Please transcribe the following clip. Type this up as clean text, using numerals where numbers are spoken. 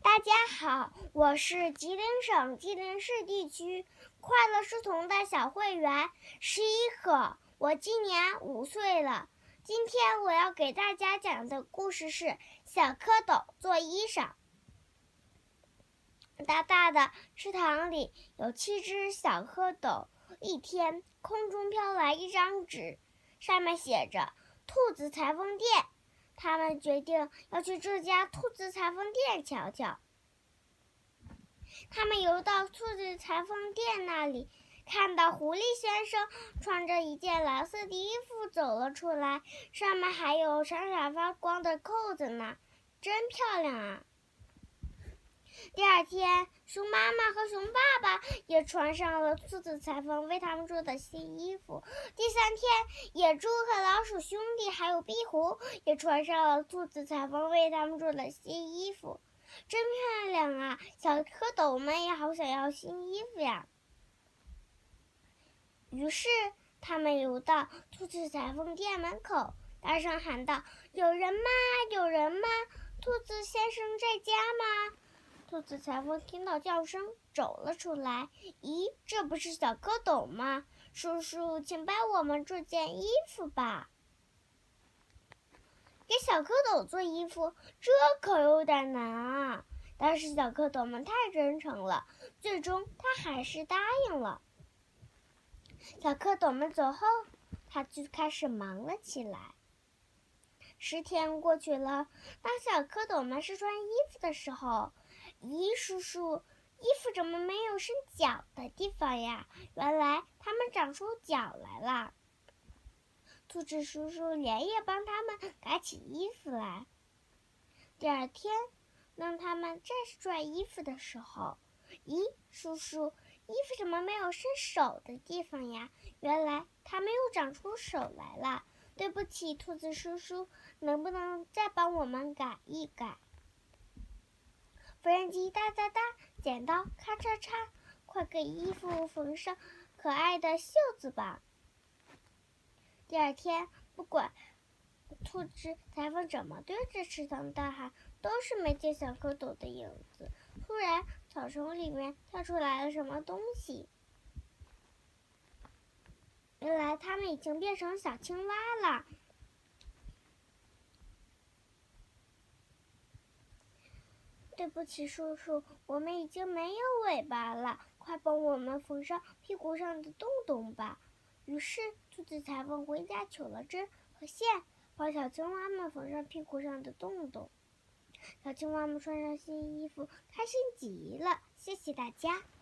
大家好，我是吉林省吉林市地区快乐书童的小会员11可，我今年5岁了。今天我要给大家讲的故事是小蝌蚪做衣裳。大大的池塘里有7只小蝌蚪。一天，空中飘来一张纸，上面写着兔子裁缝店。他们决定要去这家兔子裁缝店瞧瞧。他们游到兔子裁缝店那里，看到狐狸先生穿着一件蓝色的衣服走了出来，上面还有闪闪发光的扣子呢，真漂亮啊！第二天，熊妈妈和熊爸爸也穿上了兔子裁缝为他们做的新衣服。第三天，野猪和老鼠兄弟还有壁虎也穿上了兔子裁缝为他们做的新衣服，真漂亮啊！小蝌蚪们也好想要新衣服呀。于是他们游到兔子裁缝店门口，大声喊道：“有人吗？有人吗？兔子先生在家吗？”兔子裁缝听到叫声走了出来。咦，这不是小蝌蚪吗？叔叔，请帮我们做件衣服吧。给小蝌蚪做衣服，这可有点难啊。但是小蝌蚪们太真诚了，最终他还是答应了。小蝌蚪们走后，他就开始忙了起来。10天过去了，当小蝌蚪们试穿衣服的时候，咦，叔叔，衣服怎么没有伸脚的地方呀？原来它们长出脚来了。兔子叔叔连夜帮他们改起衣服来。第二天，当他们再穿衣服的时候，咦，叔叔，衣服怎么没有伸手的地方呀？原来它们又长出手来了。对不起，兔子叔叔，能不能再帮我们改一改？缝纫机哒哒哒，剪刀咔嚓嚓，快给衣服缝上可爱的袖子吧。第二天，不管兔子裁缝怎么对着池塘大喊，都是没见小蝌蚪的影子。突然，草丛里面跳出来了什么东西。原来它们已经变成小青蛙了。对不起，叔叔，我们已经没有尾巴了，快帮我们缝上屁股上的洞洞吧。于是，兔子裁缝回家取了针和线，帮小青蛙们缝上屁股上的洞洞。小青蛙们穿上新衣服，开心极了。谢谢大家。